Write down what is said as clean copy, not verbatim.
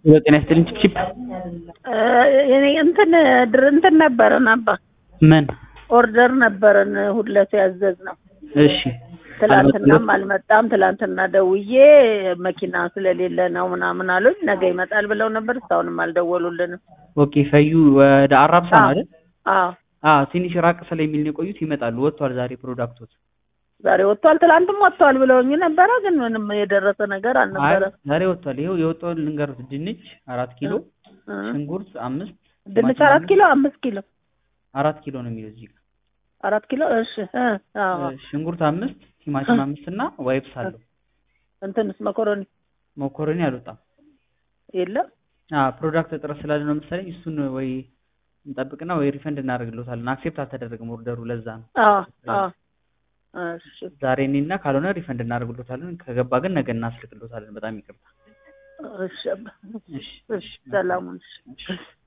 ጤና ይስጥልኝ ቺፕ እኔ እንትን ነበረን አባ ምን ኦርደር ነበረን ሁለት ያዘዝነው። እሺ ትላንትናም አልመጣም። ትላንትና ደውዬ መኪና ስለሌለ ነው ምናምን አሉኝ። ነገ ይመጣል ብለው ነበር። እስካሁንም አልደወሉልንም። ኦኬ ፈዩ ወደ አራብሳ ነው አይደል? አዎ ትንሽ ራቅ ስለሚል ነው የቆዩት። ይመጣሉ። ወጥቷል ዛሬ ፕሮዳክቶች ዛሬ ወጥቷል። ትላንትም ወጥቷል ብለውኝ ነበረ፣ ግን ምንም የደረሰ ነገር አልነበረ። ዛሬ ወጥቷል። ይሄው የወጣው ልንገሩት። ድንች 4 ኪሎ፣ ሽንኩርት 5 ድንች 4 ኪሎ 5 ኪሎ 4 ኪሎ ነው የሚለው እዚህ ጋር 4 ኪሎ። እሺ ሽንኩርት 5 ቲማቲም 5 እና ዋይፕስ አለው። እንትንስ መኮረኒ አልወጣም የለም። ፕሮዳክት እጥረት ስላለ ነው መሰለኝ። እሱን ወይ እንጠብቅና ወይ ሪፈንድ እናደርግልዎታለን። አክሴፕት አልተደረገም ኦርደሩ፣ ለዛ ነው። እሺ ዛሬ እኔና ካልሆነ ሪፈንድ እናደርግልዎታለን። ከገባ ግን ነገ እናስልክልዎታለን። በጣም ይቅርታ። እሺ ሰላም።